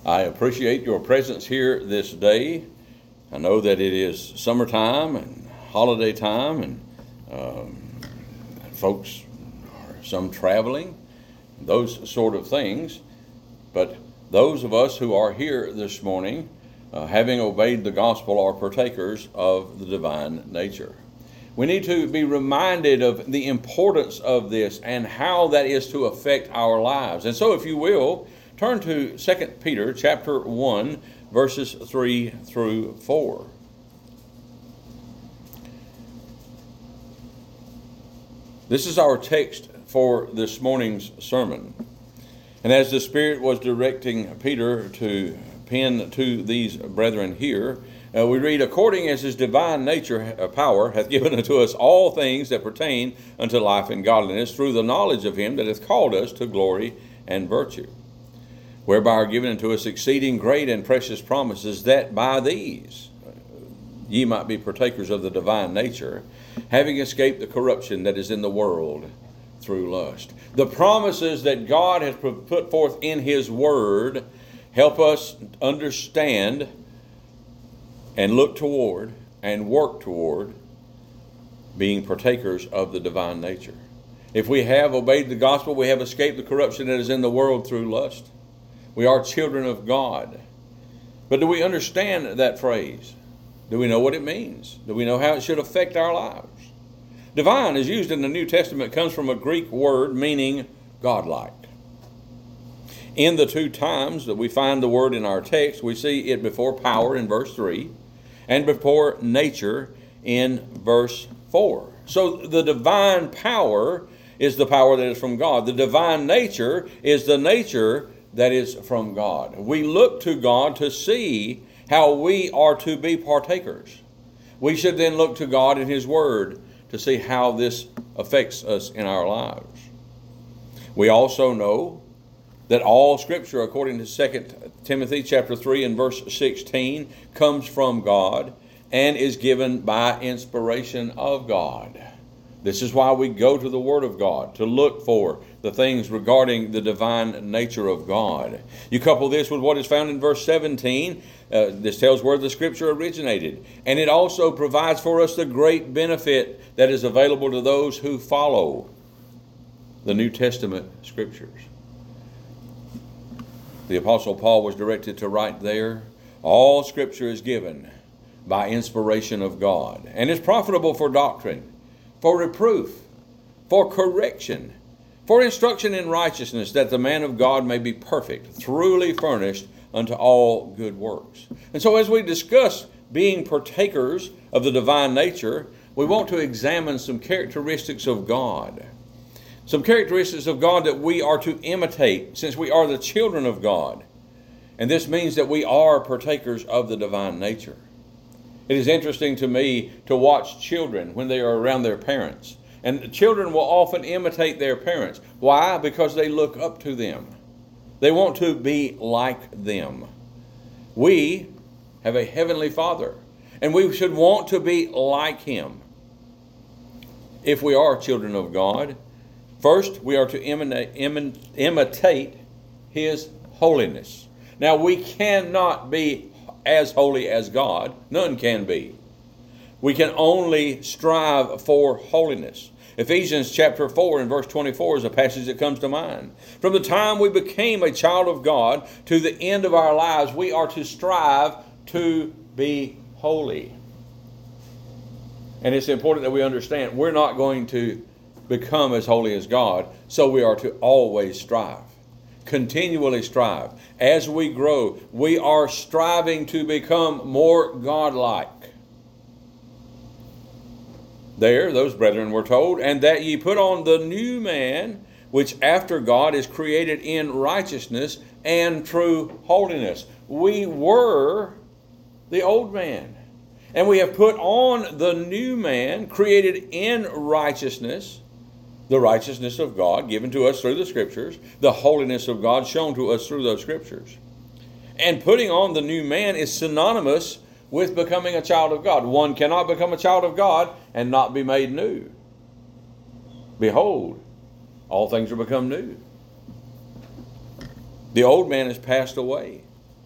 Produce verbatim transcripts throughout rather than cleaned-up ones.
I appreciate your presence here this day. I know that it is summertime and holiday time, and um, folks are some traveling, those sort of things. But those of us who are here this morning, uh, having obeyed the gospel, are partakers of the divine nature. We need to be reminded of the importance of this and how that is to affect our lives. And so, if you will, turn to Second Peter chapter one, verses three through four. This is our text for this morning's sermon. And as the Spirit was directing Peter to pen to these brethren here, uh, we read, "According as his divine nature uh, power hath given unto us all things that pertain unto life and godliness, through the knowledge of him that hath called us to glory and virtue, whereby are given unto us exceeding great and precious promises, that by these ye might be partakers of the divine nature, having escaped the corruption that is in the world through lust." The promises that God has put forth in his word help us understand and look toward and work toward being partakers of the divine nature. If we have obeyed the gospel, we have escaped the corruption that is in the world through lust. We are children of God. But do we understand that phrase? Do we know what it means? Do we know how it should affect our lives? Divine is used in the New Testament, comes from a Greek word meaning godlike. In the two times that we find the word in our text, we see it before power in verse three and before nature in verse four. So the divine power is the power that is from God. The divine nature is the nature that is from God. We look to God to see how we are to be partakers. We should then look to God in his word to see how this affects us in our lives. We also know that all Scripture, according to Second Timothy chapter three and verse sixteen, comes from God and is given by inspiration of God. This is why we go to the Word of God, to look for the things regarding the divine nature of God. You couple this with what is found in verse seventeen. Uh, this tells where the Scripture originated. And it also provides for us the great benefit that is available to those who follow the New Testament Scriptures. The Apostle Paul was directed to write there, "All Scripture is given by inspiration of God, and is profitable for doctrine, for reproof, for correction, for instruction in righteousness, that the man of God may be perfect, truly furnished unto all good works." And so as we discuss being partakers of the divine nature, we want to examine some characteristics of God. Some characteristics of God that we are to imitate, since we are the children of God. And this means that we are partakers of the divine nature. It is interesting to me to watch children when they are around their parents. And children will often imitate their parents. Why? Because they look up to them. They want to be like them. We have a heavenly Father, and we should want to be like him. If we are children of God, first we are to imitate, imitate his holiness. Now, we cannot be as holy as God. None can be. We can only strive for holiness. Ephesians chapter four and verse twenty-four is a passage that comes to mind. From the time we became a child of God to the end of our lives, we are to strive to be holy. And it's important that we understand we're not going to become as holy as God, so we are to always strive. Continually strive. As we grow, we are striving to become more godlike. There, those brethren were told, "And that ye put on the new man, which after God is created in righteousness and true holiness." We were the old man, and we have put on the new man, created in righteousness, the righteousness of God given to us through the Scriptures, the holiness of God shown to us through those Scriptures. And putting on the new man is synonymous with becoming a child of God. One cannot become a child of God and not be made new. Behold, all things are become new. The old man has passed away.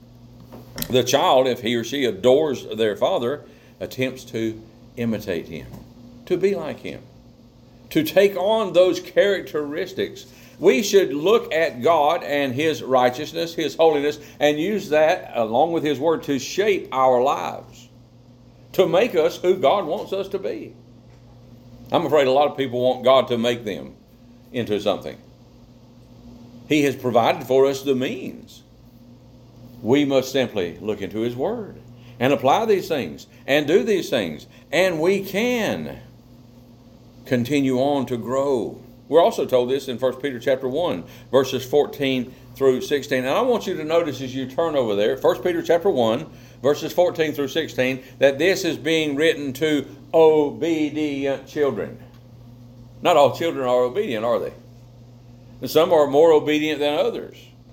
The child, if he or she adores their father, attempts to imitate him, to be like him, to take on those characteristics. We should look at God and His righteousness, His holiness, and use that along with His Word to shape our lives, to make us who God wants us to be. I'm afraid a lot of people want God to make them into something. He has provided for us the means. We must simply look into His Word and apply these things and do these things, and we can continue on to grow. We're also told this in First Peter chapter one, verses fourteen through sixteen. And I want you to notice as you turn over there, First Peter chapter one, verses fourteen through sixteen, that this is being written to obedient children. Not all children are obedient, are they? And some are more obedient than others.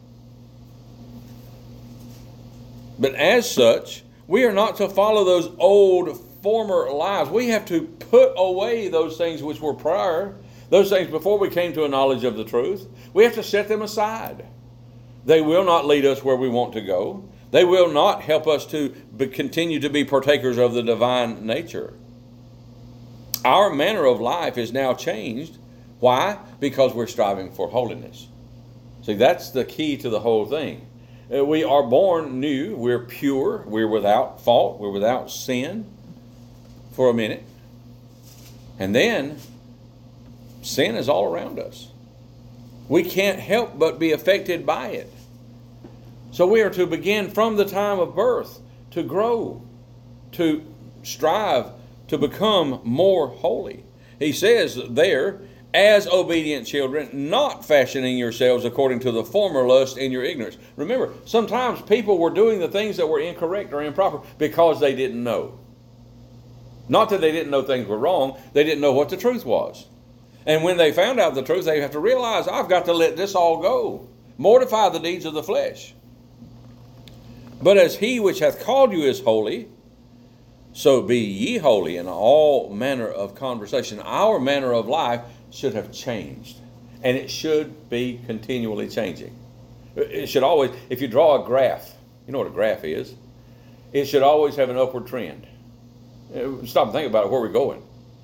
But as such, we are not to follow those old former lives. We have to put away those things which were prior, those things before we came to a knowledge of the truth. We have to set them aside. They will not lead us where we want to go. They will not help us to be, continue to be partakers of the divine nature. Our manner of life is now changed. Why? Because we're striving for holiness. See, that's the key to the whole thing. Uh, we are born new. We're pure. We're without fault. We're without sin for a minute. And then sin is all around us. We can't help but be affected by it. So we are to begin from the time of birth to grow, to strive to become more holy. He says there, as obedient children, not fashioning yourselves according to the former lust in your ignorance. Remember, sometimes people were doing the things that were incorrect or improper because they didn't know. Not that they didn't know things were wrong, they didn't know what the truth was. And when they found out the truth, they have to realize, I've got to let this all go. Mortify the deeds of the flesh. But as He which hath called you is holy, so be ye holy in all manner of conversation. Our manner of life should have changed. And it should be continually changing. It should always, if you draw a graph, you know what a graph is, it should always have an upward trend. Stop and think about it, where we're going.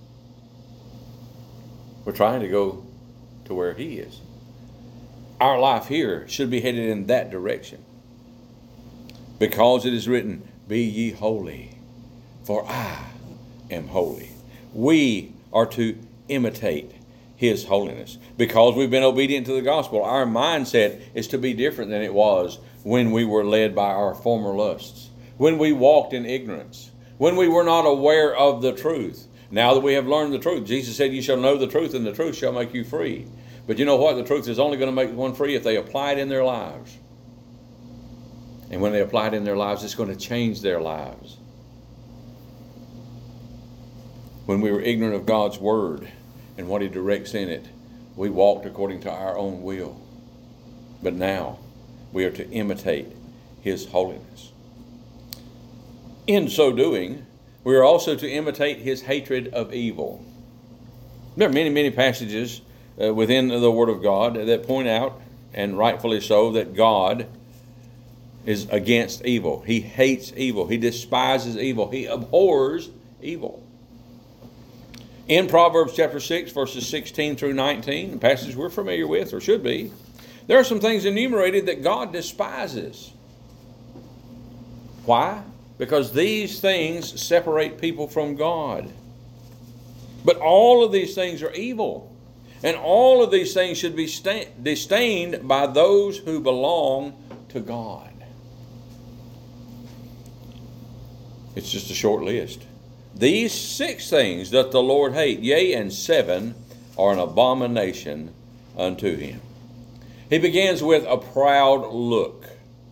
We're trying to go to where He is. Our life here should be headed in that direction. Because it is written, be ye holy, for I am holy. We are to imitate His holiness. Because we've been obedient to the gospel, our mindset is to be different than it was when we were led by our former lusts, when we walked in ignorance, when we were not aware of the truth. Now that we have learned the truth, Jesus said, you shall know the truth, and the truth shall make you free. But you know what? The truth is only going to make one free if they apply it in their lives. And when they apply it in their lives, it's going to change their lives. When we were ignorant of God's Word and what He directs in it, we walked according to our own will. But now we are to imitate His holiness. In so doing, we are also to imitate His hatred of evil. There are many, many passages uh, within the Word of God that point out, and rightfully so, that God is against evil. He hates evil. He despises evil. He abhors evil. In Proverbs chapter six, verses sixteen through nineteen, a passage we're familiar with, or should be, there are some things enumerated that God despises. Why? Because these things separate people from God. But all of these things are evil. And all of these things should be disdained by those who belong to God. It's just a short list. These six things doth the Lord hate, yea, and seven are an abomination unto Him. He begins with a proud look.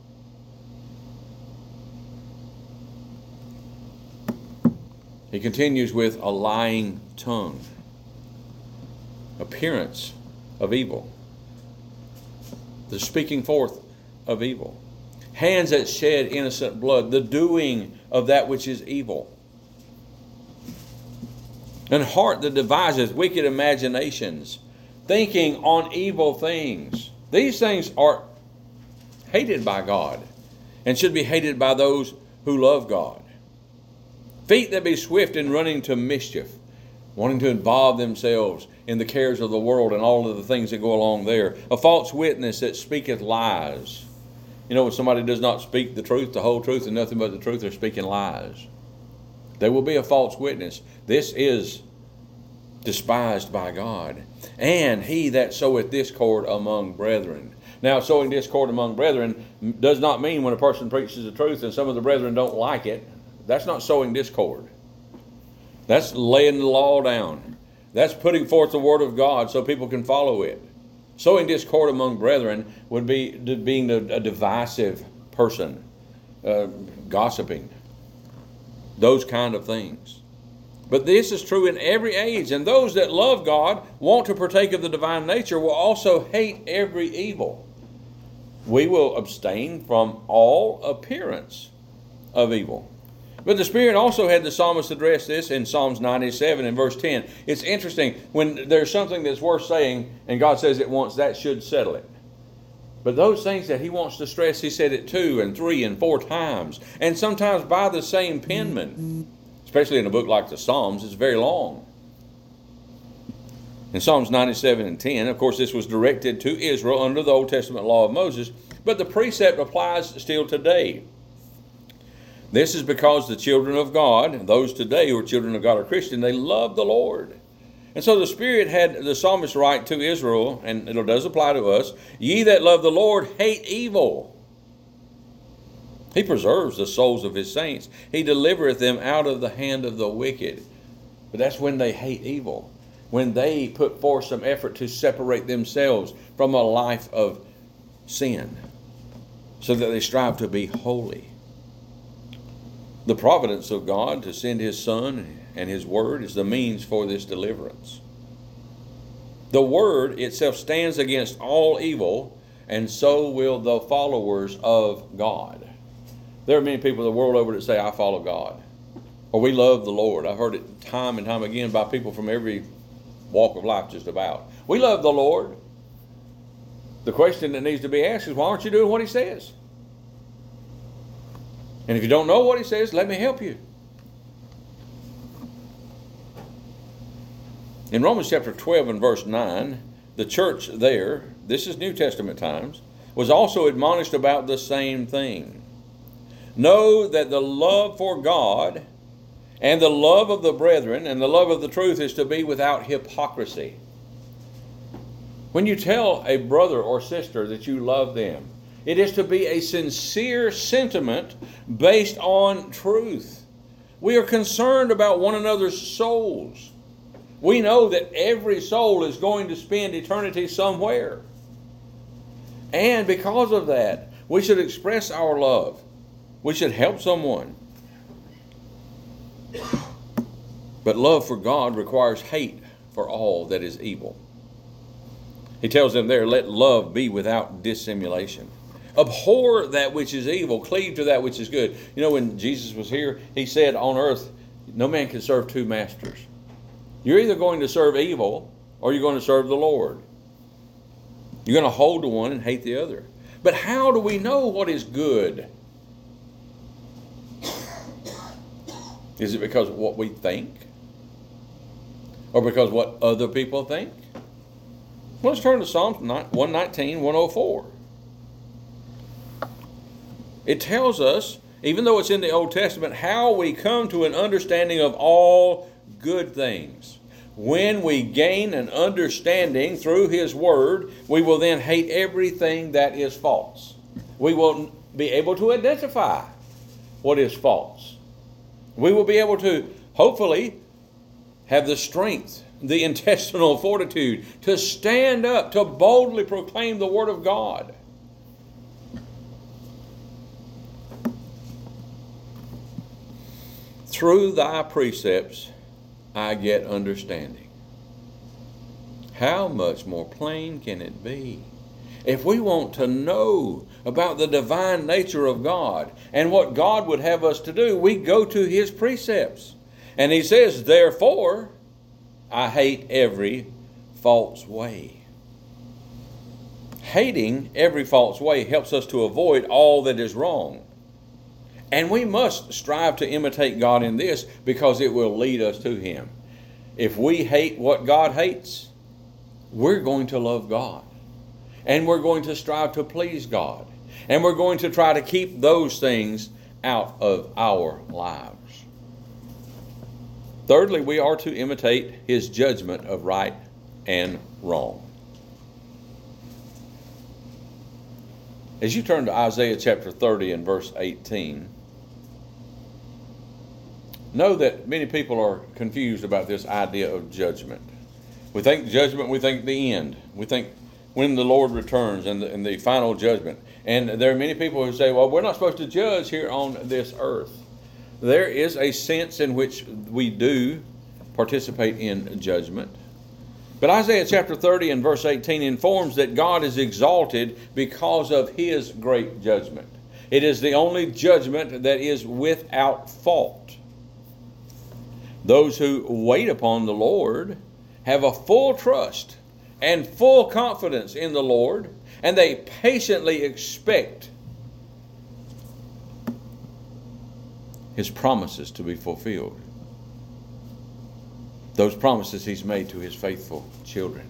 He continues with a lying tongue, appearance of evil, the speaking forth of evil, hands that shed innocent blood, the doing of that which is evil, and heart that devises wicked imaginations, thinking on evil things. These things are hated by God. and should be hated by those who love God. Feet that be swift in running to mischief, wanting to involve themselves in the cares of the world and all of the things that go along there. A false witness that speaketh lies. You know, when somebody does not speak the truth, the whole truth, and nothing but the truth, they're speaking lies. They will be a false witness. This is despised by God. And he that soweth discord among brethren. Now, sowing discord among brethren does not mean when a person preaches the truth and some of the brethren don't like it. That's not sowing discord. That's laying the law down. That's putting forth the word of God so people can follow it. Sowing discord among brethren would be being a, a divisive person, uh, gossiping, those kind of things. But this is true in every age, and those that love God, want to partake of the divine nature, will also hate every evil. We will abstain from all appearance of evil. But the Spirit also had the psalmist address this in Psalms ninety-seven and verse ten. It's interesting, when there's something that's worth saying and God says it once, that should settle it. But those things that he wants to stress, he said it two and three and four times, and sometimes by the same penman. Especially in a book like the Psalms, it's very long. In Psalms ninety-seven and ten, of course, this was directed to Israel under the Old Testament law of Moses, but the precept applies still today. This is because the children of God, those today who are children of God or Christian, they love the Lord. And so the Spirit had the psalmist write to Israel, and it does apply to us, ye that love the Lord hate evil. He preserves the souls of his saints. He delivereth them out of the hand of the wicked. But that's when they hate evil. When they put forth some effort to separate themselves from a life of sin, so that they strive to be holy. The providence of God to send his Son and his Word is the means for this deliverance. The Word itself stands against all evil, and so will the followers of God. There are many people the world over that say, I follow God, or we love the Lord. I've heard it time and time again by people from every walk of life just about. We love the Lord. The question that needs to be asked is, why aren't you doing what he says? And if you don't know what he says, let me help you. In Romans chapter twelve and verse nine, the church there, this is New Testament times, was also admonished about the same thing. Know that the love for God and the love of the brethren and the love of the truth is to be without hypocrisy. When you tell a brother or sister that you love them, it is to be a sincere sentiment based on truth. We are concerned about one another's souls. We know that every soul is going to spend eternity somewhere. And because of that, we should express our love. We should help someone. But love for God requires hate for all that is evil. He tells them there, let love be without dissimulation. Abhor that which is evil, cleave to that which is good. You know, when Jesus was here, he said on earth, no man can serve two masters. You're either going to serve evil or you're going to serve the Lord. You're going to hold to one and hate the other. But how do we know what is good? Is it because of what we think? Or because of what other people think? Well, let's turn to Psalms one nineteen, one oh four. It tells us, even though it's in the Old Testament, how we come to an understanding of all good things. When we gain an understanding through his word, we will then hate everything that is false. We will be able to identify what is false. We will be able to, hopefully, have the strength, the intestinal fortitude to stand up, to boldly proclaim the word of God. Through thy precepts I get understanding. How much more plain can it be? If we want to know about the divine nature of God and what God would have us to do, we go to his precepts. And he says, therefore, I hate every false way. Hating every false way helps us to avoid all that is wrong. And we must strive to imitate God in this because it will lead us to Him. If we hate what God hates, we're going to love God. And we're going to strive to please God. And we're going to try to keep those things out of our lives. Thirdly, we are to imitate His judgment of right and wrong. As you turn to Isaiah chapter thirty and verse eighteen, know that many people are confused about this idea of judgment. We think judgment, we think the end. We think when the Lord returns and the, and the final judgment. And there are many people who say, well, we're not supposed to judge here on this earth. There is a sense in which we do participate in judgment. But Isaiah chapter thirty and verse eighteen informs that God is exalted because of His great judgment. It is the only judgment that is without fault. Those who wait upon the Lord have a full trust and full confidence in the Lord, and they patiently expect His promises to be fulfilled. Those promises He's made to His faithful children.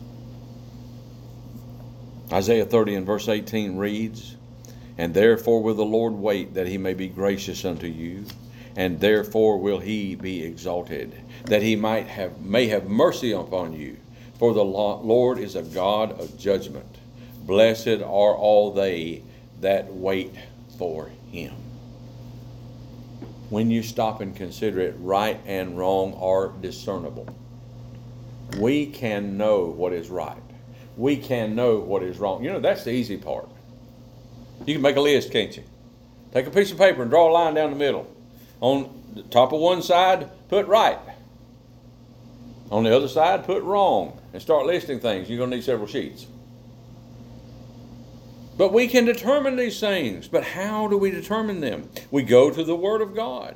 Isaiah thirty and verse eighteen reads, "And therefore will the Lord wait, that He may be gracious unto you, and therefore will He be exalted, that He might have may have mercy upon you. For the Lord is a God of judgment. Blessed are all they that wait for Him." When you stop and consider it, right and wrong are discernible. We can know what is right. We can know what is wrong. You know, that's the easy part. You can make a list, can't you? Take a piece of paper and draw a line down the middle. On the top of one side, put right. On the other side, put wrong. And start listing things. You're going to need several sheets. But we can determine these things. But how do we determine them? We go to the Word of God.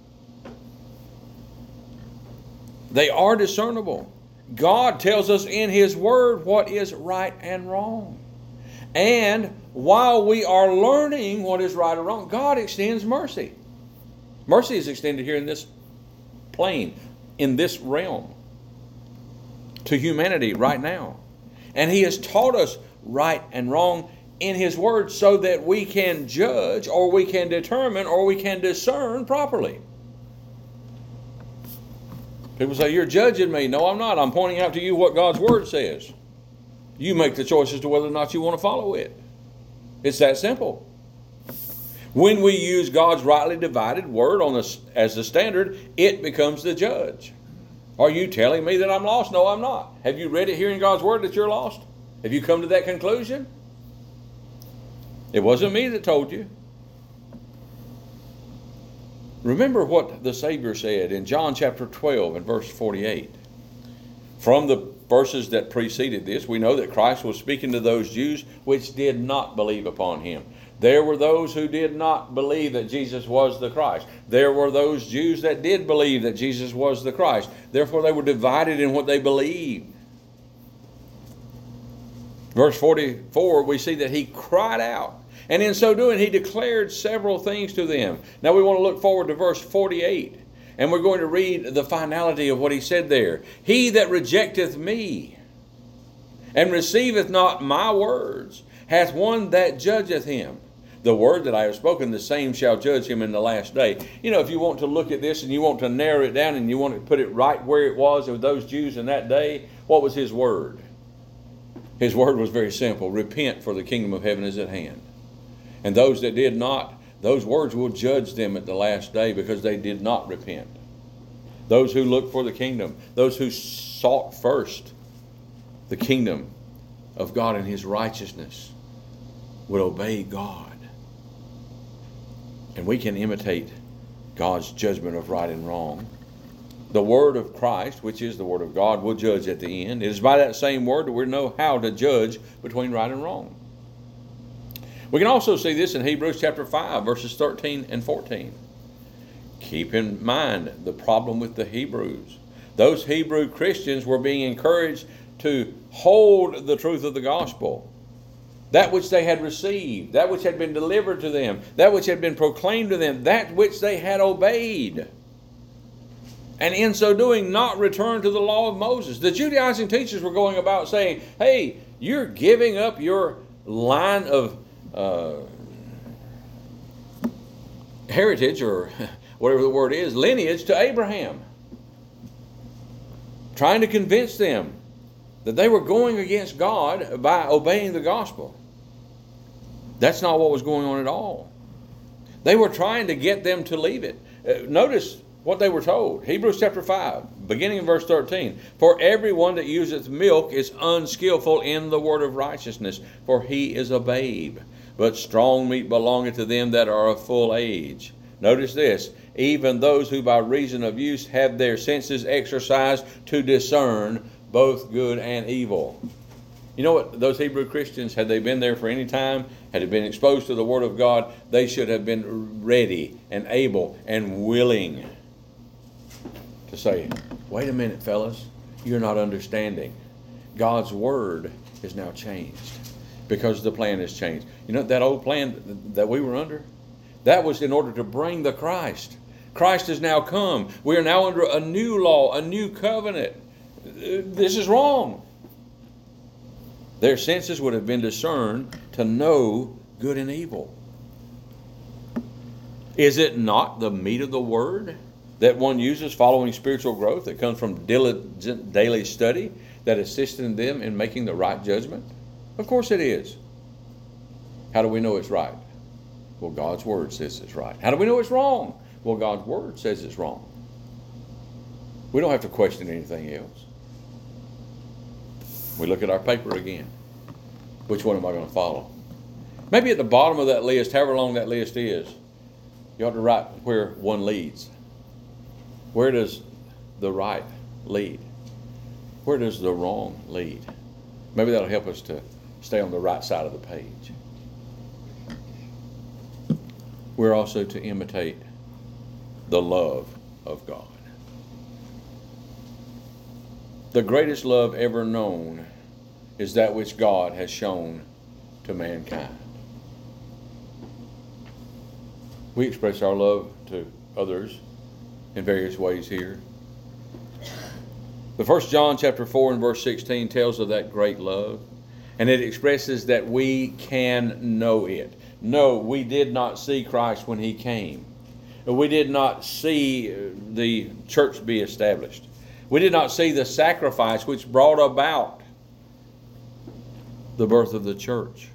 They are discernible. God tells us in His Word what is right and wrong. And while we are learning what is right or wrong, God extends mercy. Mercy is extended here in this plane, in this realm, to humanity right now. And He has taught us right and wrong in His Word so that we can judge, or we can determine, or we can discern properly. People say, "You're judging me." No, I'm not. I'm pointing out to you what God's Word says. You make the choice as to whether or not you want to follow it. It's that simple. When we use God's rightly divided Word on the, as the standard, it becomes the judge. Are you telling me that I'm lost? No, I'm not. Have you read it here in God's Word that you're lost? Have you come to that conclusion? It wasn't me that told you. Remember what the Savior said in John chapter twelve and verse forty-eight. From the verses that preceded this, we know that Christ was speaking to those Jews which did not believe upon Him. There were those who did not believe that Jesus was the Christ. There were those Jews that did believe that Jesus was the Christ. Therefore, they were divided in what they believed. Verse forty-four, we see that He cried out, and in so doing, He declared several things to them. Now we want to look forward to verse forty-eight, and we're going to read the finality of what He said there. "He that rejecteth me, and receiveth not my words, hath one that judgeth him. The word that I have spoken, the same shall judge him in the last day." You know, if you want to look at this and you want to narrow it down and you want to put it right where it was of those Jews in that day, what was His word? His word was very simple. Repent, for the kingdom of heaven is at hand. And those that did not, those words will judge them at the last day because they did not repent. Those who looked for the kingdom, those who sought first the kingdom of God and His righteousness, would obey God. And we can imitate God's judgment of right and wrong. The Word of Christ, which is the Word of God, will judge at the end. It is by that same Word that we know how to judge between right and wrong. We can also see this in Hebrews chapter five, verses thirteen and fourteen. Keep in mind the problem with the Hebrews. Those Hebrew Christians were being encouraged to hold the truth of the gospel. that which they had received, that which had been delivered to them, that which had been proclaimed to them, that which they had obeyed. And in so doing, not return to the law of Moses. The Judaizing teachers were going about saying, hey, you're giving up your line of uh, heritage, or whatever the word is, lineage to Abraham. Trying to convince them that they were going against God by obeying the gospel. That's not what was going on at all. They were trying to get them to leave it. Uh, notice what they were told. Hebrews chapter five, beginning in verse thirteen. For everyone that useth milk is unskillful in the word of righteousness, for he is a babe. But strong meat belongeth to them that are of full age. Notice this. Even those who by reason of use have their senses exercised to discern both good and evil. You know what? Those Hebrew Christians, had they been there for any time, had they been exposed to the Word of God, they should have been ready and able and willing to say, wait a minute, fellas, you're not understanding. God's Word is now changed because the plan has changed. You know, that old plan that we were under, that was in order to bring the Christ. Christ has now come. We are now under a new law, a new covenant. This is wrong. Their senses would have been discerned to know good and evil. Is it not the meat of the Word that one uses following spiritual growth that comes from diligent daily study that assists them in making the right judgment? Of course it is. How do we know it's right? Well, God's Word says it's right. How do we know it's wrong? Well, God's Word says it's wrong. We don't have to question anything else. We look at our paper again. Which one am I going to follow? Maybe at the bottom of that list, however long that list is, you ought to write where one leads. Where does the right lead? Where does the wrong lead? Maybe that'll help us to stay on the right side of the page. We're also to imitate the love of God. The greatest love ever known is that which God has shown to mankind. We express our love to others in various ways here. The First John chapter four and verse sixteen tells of that great love, and it expresses that we can know it. No, we did not see Christ when he came. We did not see the church be established. We did not see the sacrifice which brought about the birth of the church.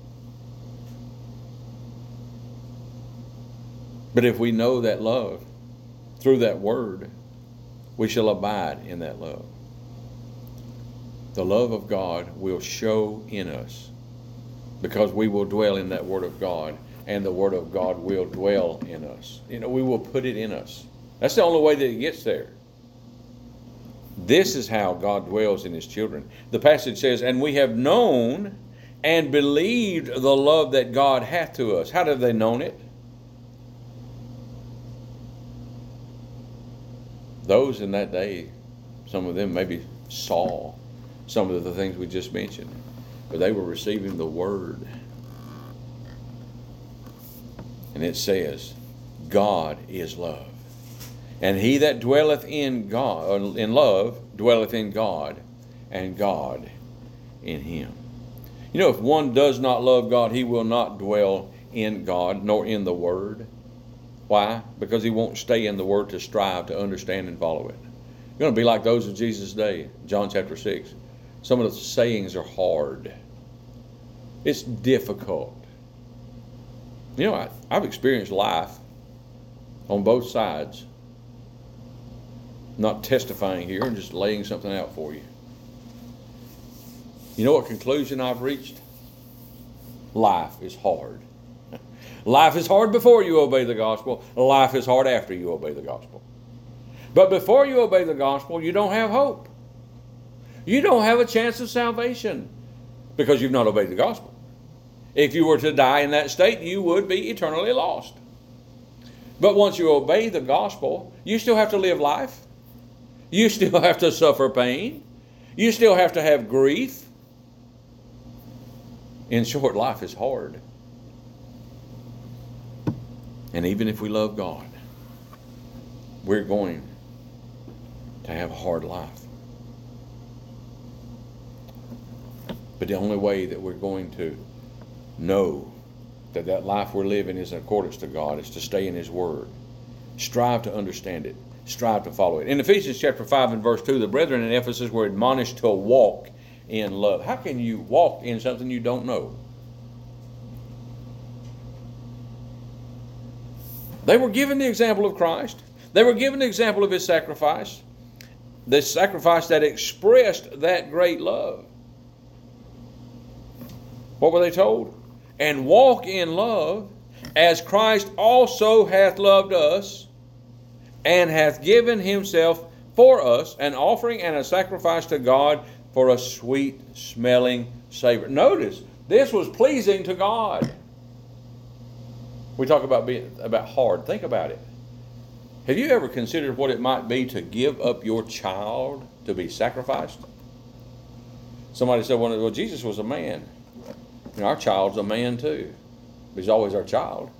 But if we know that love through that word, we shall abide in that love. The love of God will show in us because we will dwell in that word of God, and the word of God will dwell in us. You know, we will put it in us. That's the only way that it gets there. This is how God dwells in his children. The passage says, and we have known and believed the love that God hath to us. How have they known it? Those in that day, some of them maybe saw some of the things we just mentioned, but they were receiving the word. And it says, God is love. And he that dwelleth in God, in love, dwelleth in God, and God in him. You know, if one does not love God, he will not dwell in God, nor in the Word. Why? Because he won't stay in the Word to strive to understand and follow it. You're going to be like those of Jesus' day, John chapter six. Some of the sayings are hard. It's difficult. You know, I, I've experienced life on both sides. Not testifying here and just laying something out for you. You know what conclusion I've reached? Life is hard. Life is hard before you obey the gospel. Life is hard after you obey the gospel. But before you obey the gospel, you don't have hope. You don't have a chance of salvation because you've not obeyed the gospel. If you were to die in that state, you would be eternally lost. But once you obey the gospel, you still have to live life. You still have to suffer pain. You still have to have grief. In short, life is hard. And even if we love God, we're going to have a hard life. But the only way that we're going to know that that life we're living is in accordance to God is to stay in His Word. Strive to understand it. Strive to follow it. In Ephesians chapter five and verse two, the brethren in Ephesus were admonished to walk in love. How can you walk in something you don't know? They were given the example of Christ. They were given the example of His sacrifice. The sacrifice that expressed that great love. What were they told? And walk in love, as Christ also hath loved us, and hath given Himself for us, an offering and a sacrifice to God for a sweet-smelling savor. Notice, this was pleasing to God. We talk about being about hard. Think about it. Have you ever considered what it might be to give up your child to be sacrificed? Somebody said, well, Jesus was a man. And our child's a man too. He's always our child.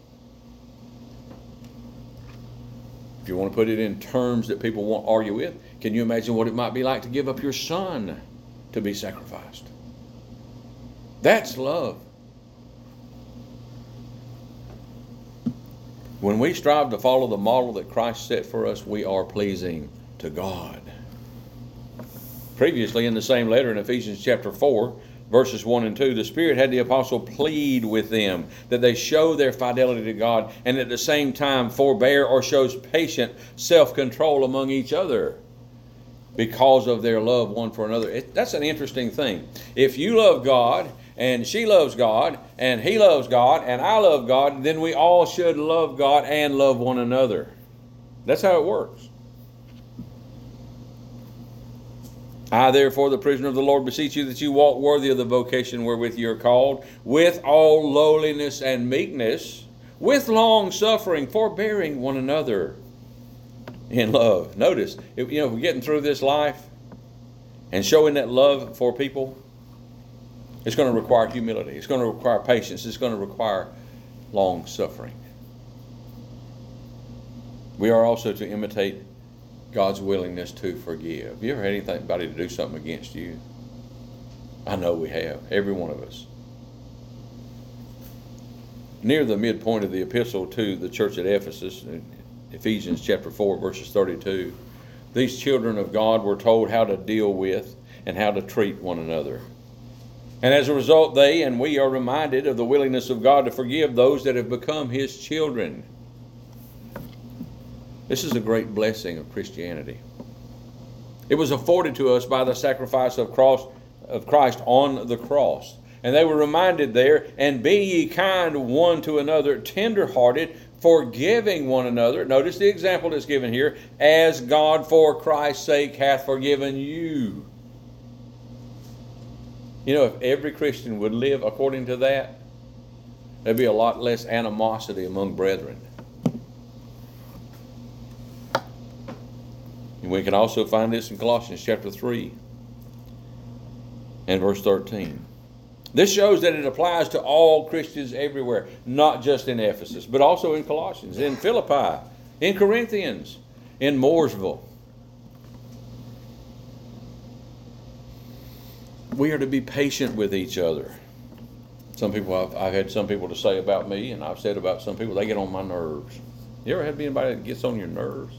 If you want to put it in terms that people won't argue with, can you imagine what it might be like to give up your son to be sacrificed? That's love. When we strive to follow the model that Christ set for us, we are pleasing to God. Previously in the same letter in Ephesians chapter four, verses one and two, the Spirit had the apostle plead with them that they show their fidelity to God and at the same time forbear or shows patient self-control among each other because of their love one for another. It, that's an interesting thing. If you love God and she loves God and he loves God and I love God, then we all should love God and love one another. That's how it works. I, therefore, the prisoner of the Lord, beseech you that you walk worthy of the vocation wherewith you are called, with all lowliness and meekness, with long suffering, forbearing one another in love. Notice, if, you know, if we're getting through this life and showing that love for people, it's going to require humility. It's going to require patience. It's going to require long suffering. We are also to imitate God's willingness to forgive. Have you ever had anybody to do something against you? I know we have, every one of us. Near the midpoint of the epistle to the church at Ephesus, in Ephesians chapter four, verses thirty-two, these children of God were told how to deal with and how to treat one another. And as a result, they and we are reminded of the willingness of God to forgive those that have become His children. This is a great blessing of Christianity. It was afforded to us by the sacrifice of, cross, of Christ on the cross. And they were reminded there, and be ye kind one to another, tender-hearted, forgiving one another. Notice the example that's given here, as God for Christ's sake hath forgiven you. You know, if every Christian would live according to that, there'd be a lot less animosity among brethren. And we can also find this in Colossians chapter three and verse thirteen. This shows that it applies to all Christians everywhere, not just in Ephesus, but also in Colossians, in Philippi, in Corinthians, in Mooresville. We are to be patient with each other. Some people, I've, I've had some people to say about me, and I've said about some people, they get on my nerves. You ever had anybody that gets on your nerves?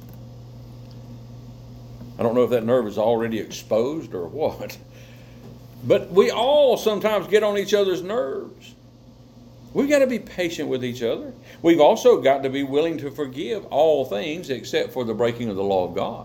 I don't know if that nerve is already exposed or what. But we all sometimes get on each other's nerves. We've got to be patient with each other. We've also got to be willing to forgive all things except for the breaking of the law of God.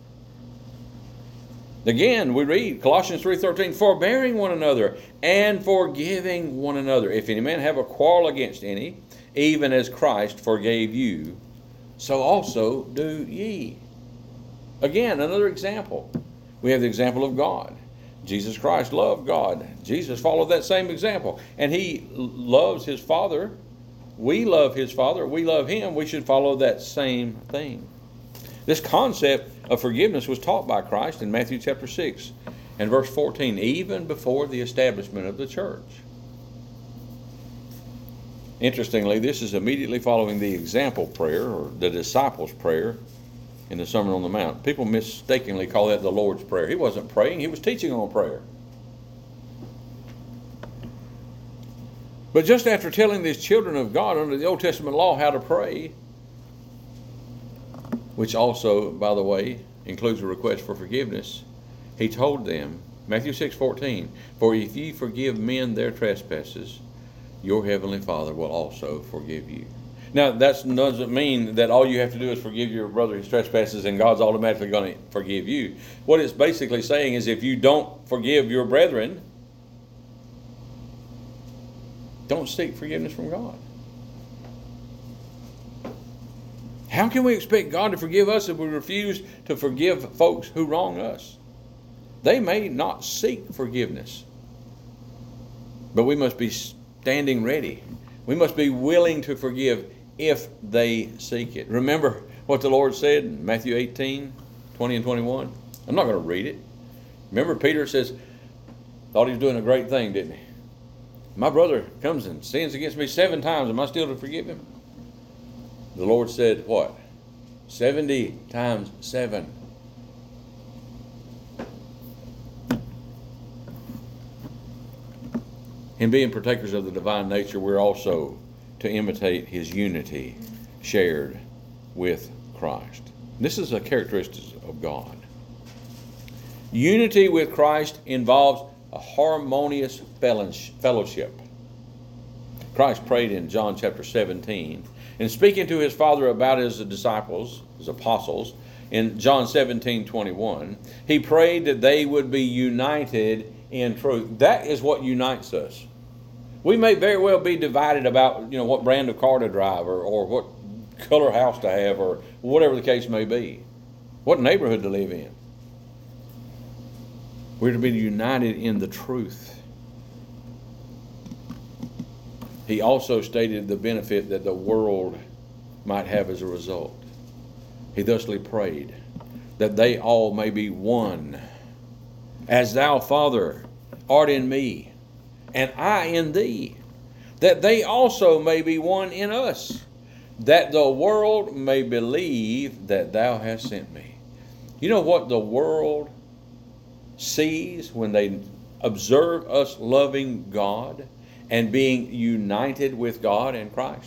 Again, we read Colossians three thirteen, forbearing one another and forgiving one another. If any man have a quarrel against any, even as Christ forgave you, so also do ye. Again, another example. We have the example of God. Jesus Christ loved God. Jesus followed that same example. And He loves His Father. We love His Father. We love Him. We should follow that same thing. This concept of forgiveness was taught by Christ in Matthew chapter six and verse fourteen, even before the establishment of the church. Interestingly, this is immediately following the example prayer, or the disciples' prayer, in the Sermon on the Mount. People mistakenly call that the Lord's Prayer. He wasn't praying, he was teaching on prayer. But just after telling these children of God under the Old Testament law how to pray, which also, by the way, includes a request for forgiveness, he told them, Matthew six fourteen, "For if ye forgive men their trespasses, your heavenly Father will also forgive you." Now, that doesn't mean that all you have to do is forgive your brother his trespasses and God's automatically going to forgive you. What it's basically saying is if you don't forgive your brethren, don't seek forgiveness from God. How can we expect God to forgive us if we refuse to forgive folks who wrong us? They may not seek forgiveness, but we must be standing ready. We must be willing to forgive if they seek it. Remember what the Lord said in Matthew eighteen, twenty and twenty-one? I'm not going to read it. Remember Peter says, thought he was doing a great thing, didn't he? My brother comes and sins against me seven times. Am I still to forgive him? The Lord said, what? seventy times seven. In being partakers of the divine nature, we're also to imitate his unity shared with Christ. This is a characteristic of God. Unity with Christ involves a harmonious fellowship. Christ prayed in John chapter seventeen, and speaking to his Father about his disciples, his apostles, in John seventeen twenty-one, he prayed that they would be united in truth. That is what unites us. We may very well be divided about, you know, what brand of car to drive, or, or what color house to have, or whatever the case may be, what neighborhood to live in. We're to be united in the truth. He also stated the benefit that the world might have as a result. He thusly prayed that they all may be one, as thou, Father, art in me, and I in thee, that they also may be one in us, that the world may believe that thou hast sent me. You know what the world sees when they observe us loving God and being united with God and Christ?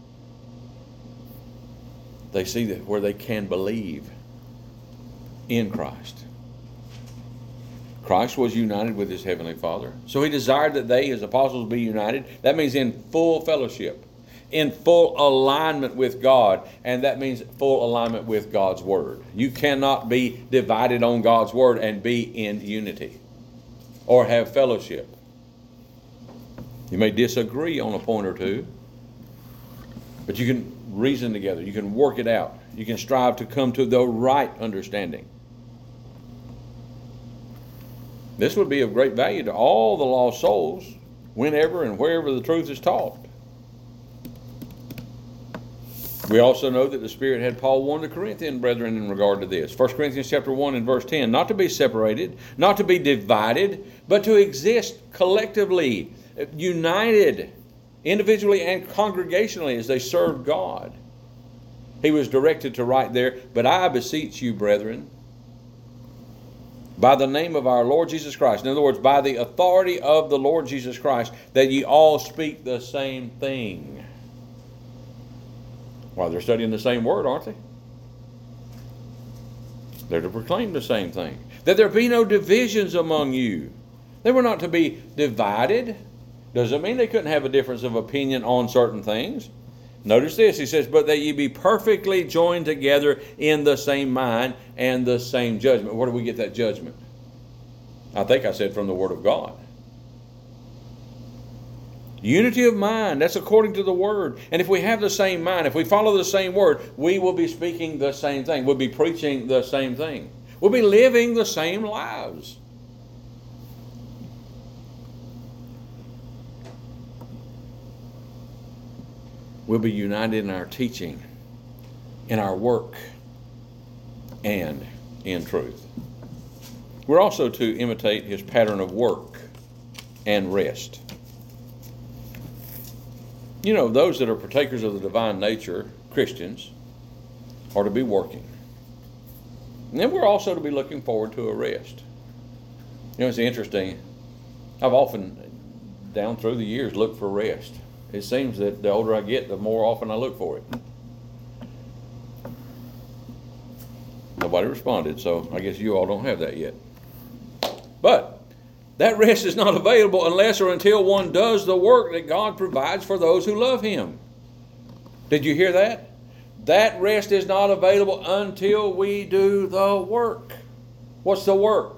They see that where they can believe in Christ. Christ was united with his heavenly Father, so he desired that they, his apostles, be united. That means in full fellowship, in full alignment with God, and that means full alignment with God's Word. You cannot be divided on God's Word and be in unity or have fellowship. You may disagree on a point or two, but you can reason together. You can work it out. You can strive to come to the right understanding. This would be of great value to all the lost souls whenever and wherever the truth is taught. We also know that the Spirit had Paul warn the Corinthian brethren in regard to this. First Corinthians chapter one and verse ten, not to be separated, not to be divided, but to exist collectively, united, individually and congregationally as they serve God. He was directed to write there, "But I beseech you, brethren, by the name of our Lord Jesus Christ," in other words, by the authority of the Lord Jesus Christ, "that ye all speak the same thing." Well, they're studying the same word, aren't they? They're to proclaim the same thing. "That there be no divisions among you." They were not to be divided. Doesn't mean they couldn't have a difference of opinion on certain things. Notice this, he says, "But that ye be perfectly joined together in the same mind and the same judgment." Where do we get that judgment? I think I said from the Word of God. Unity of mind, that's according to the Word. And if we have the same mind, if we follow the same Word, we will be speaking the same thing. We'll be preaching the same thing. We'll be living the same lives. We'll be united in our teaching, in our work, and in truth. We're also to imitate his pattern of work and rest. You know, those that are partakers of the divine nature, Christians, are to be working. And then we're also to be looking forward to a rest. You know, it's interesting. I've often, down through the years, looked for rest. It seems that the older I get, the more often I look for it. Nobody responded, so I guess you all don't have that yet. But that rest is not available unless or until one does the work that God provides for those who love Him. Did you hear that? That rest is not available until we do the work. What's the work?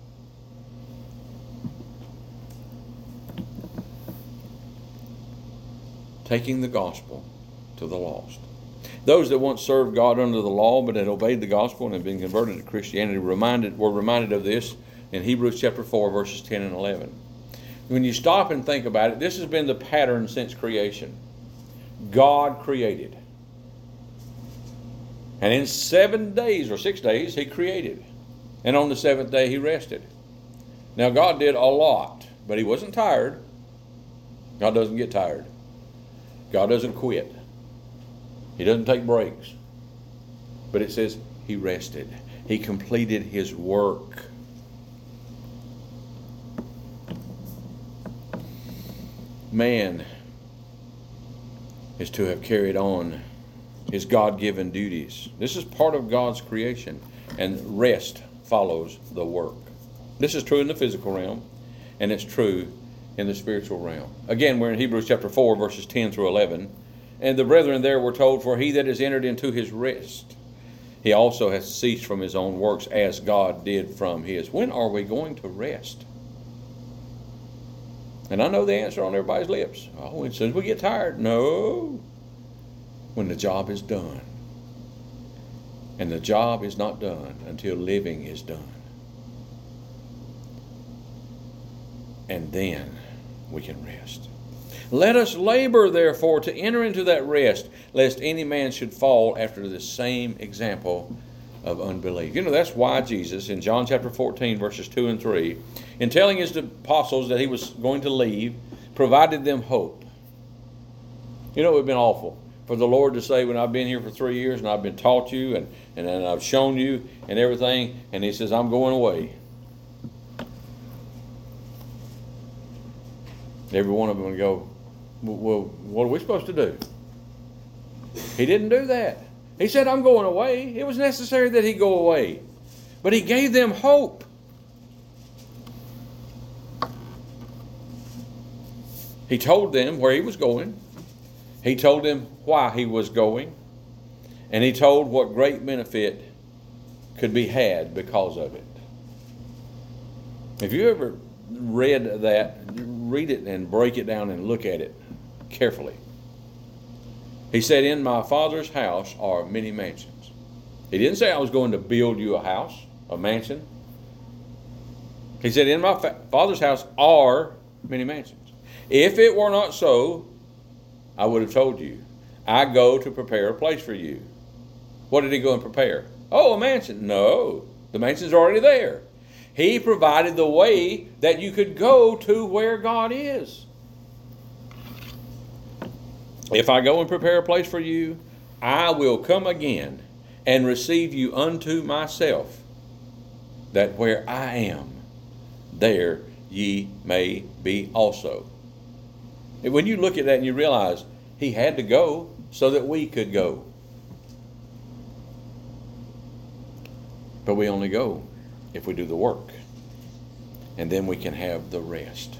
Taking the gospel to the lost. Those that once served God under the law but had obeyed the gospel and had been converted to Christianity reminded, were reminded of this in Hebrews chapter four, verses ten and eleven. When you stop and think about it, this has been the pattern since creation. God created. And in seven days or six days, He created. And on the seventh day, He rested. Now, God did a lot, but He wasn't tired. God doesn't get tired. God doesn't quit. He doesn't take breaks. But it says He rested. He completed His work. Man is to have carried on his God-given duties. This is part of God's creation, and rest follows the work. This is true in the physical realm, and it's true in the spiritual realm. Again, we're in Hebrews chapter four, verses ten through eleven. And the brethren there were told, for he that is entered into his rest, he also has ceased from his own works, as God did from his. When are we going to rest? And I know the answer on everybody's lips. Oh, as soon as we get tired. No. When the job is done. And the job is not done until living is done. And then we can rest. Let us labor, therefore, to enter into that rest, lest any man should fall after the same example of unbelief. You know, that's why Jesus, in John chapter fourteen, verses two and three, in telling his apostles that he was going to leave, provided them hope. You know, it would have been awful for the Lord to say, when I've been here for three years and I've been taught you and, and, and I've shown you and everything, and He says, I'm going away. Every one of them would go, well, what are we supposed to do? He didn't do that. He said, I'm going away. It was necessary that He go away. But He gave them hope. He told them where He was going. He told them why He was going. And He told what great benefit could be had because of it. If you ever read that, read it and break it down and look at it carefully. He said, in my Father's house are many mansions. He didn't say I was going to build you a house, a mansion. He said, in my fa- Father's house are many mansions. If it were not so, I would have told you. I go to prepare a place for you. What did He go and prepare? Oh, a mansion. No, the mansion's already there. He provided the way that you could go to where God is. If I go and prepare a place for you, I will come again and receive you unto myself, that where I am, there ye may be also. And when you look at that and you realize He had to go so that we could go. But we only go if we do the work. And then we can have the rest.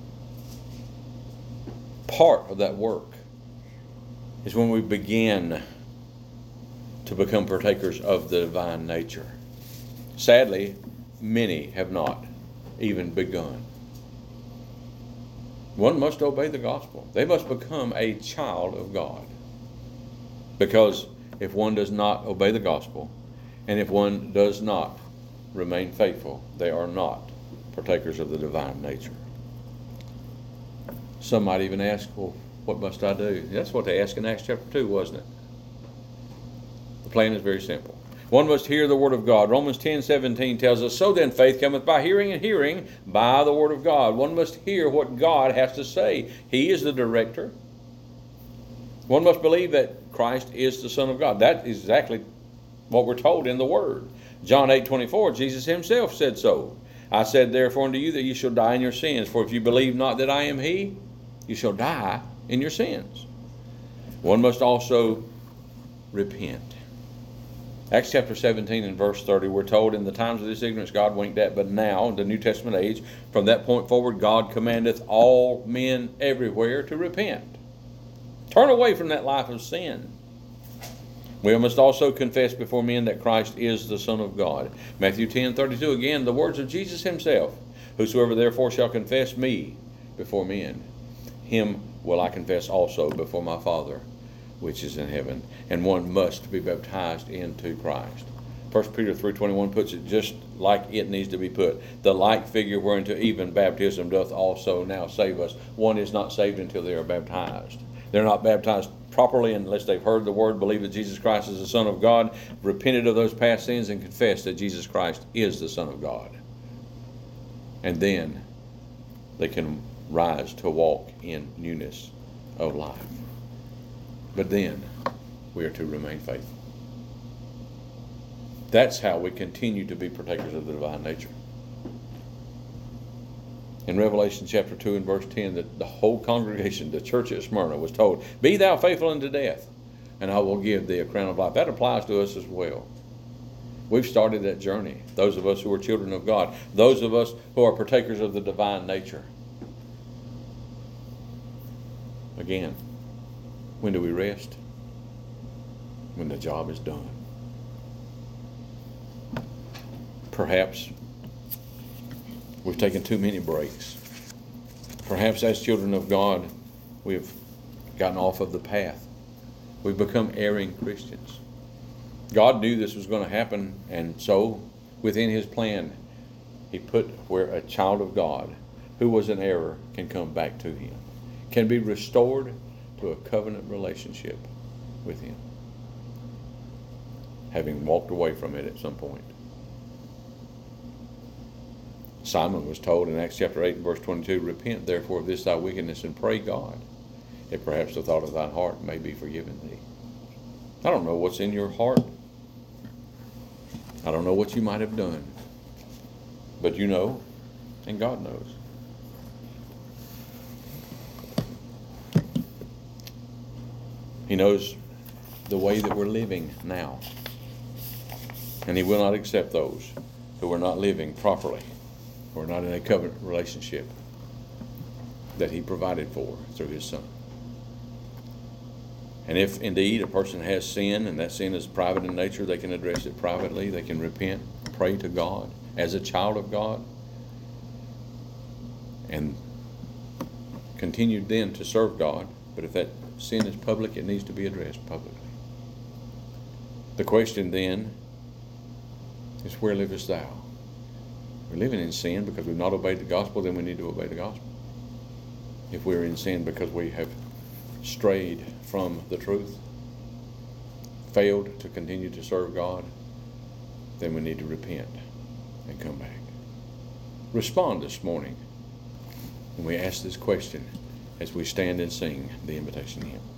Part of that work is when we begin to become partakers of the divine nature. Sadly, many have not even begun. One must obey the gospel. They must become a child of God. Because if one does not obey the gospel, and if one does not remain faithful, they are not partakers of the divine nature. Some might even ask, well, what must I do? That's what they asked in Acts chapter two, wasn't it? The plan is very simple. One must hear the word of God. Romans ten seventeen tells us, so then faith cometh by hearing, and hearing by the word of God. One must hear what God has to say. He is the director. One must believe that Christ is the Son of God. That is exactly what we're told in the Word. John eight twenty-four, Jesus himself said so. I said therefore unto you that you shall die in your sins, for if you believe not that I am he, you shall die in your sins. One must also repent. Acts chapter seventeen and verse thirty, we're told, in the times of this ignorance God winked at, but now, in the New Testament age, from that point forward, God commandeth all men everywhere to repent. Turn away from that life of sin. We must also confess before men that Christ is the Son of God. Matthew ten thirty-two, again, the words of Jesus himself. Whosoever therefore shall confess me before men, him will I confess also before my Father, which is in heaven. And one must be baptized into Christ. First Peter three twenty-one puts it just like it needs to be put. The like figure whereunto even baptism doth also now save us. One is not saved until they are baptized. They're not baptized properly unless they've heard the word, believed that Jesus Christ is the Son of God, repented of those past sins, and confessed that Jesus Christ is the Son of God. And then they can rise to walk in newness of life. But then we are to remain faithful. That's how we continue to be partakers of the divine nature. In Revelation chapter two and verse ten, that the whole congregation, the church at Smyrna, was told, be thou faithful unto death, and I will give thee a crown of life. That applies to us as well. We've started that journey, those of us who are children of God, those of us who are partakers of the divine nature. Again, when do we rest? When the job is done. Perhaps we've taken too many breaks. Perhaps as children of God, we've gotten off of the path. We've become erring Christians. God knew this was going to happen, and so within his plan, he put where a child of God who was in error can come back to him, can be restored to a covenant relationship with him, having walked away from it at some point. Simon was told in Acts chapter eight and verse twenty-two, repent therefore of this thy wickedness and pray God, that perhaps the thought of thine heart may be forgiven thee. I don't know what's in your heart. I don't know what you might have done. But you know, and God knows. He knows the way that we're living now. And he will not accept those who are not living properly, who are not in a covenant relationship that he provided for through his Son. And if indeed a person has sin, and that sin is private in nature, they can address it privately. They can repent, pray to God as a child of God, and continue then to serve God. But if that sin is public, it needs to be addressed publicly. The question then is, where livest thou? We're living in sin because we've not obeyed the gospel, then we need to obey the gospel. If we're in sin because we have strayed from the truth, failed to continue to serve God, then we need to repent and come back. Respond this morning when we ask this question as we stand and sing the invitation hymn.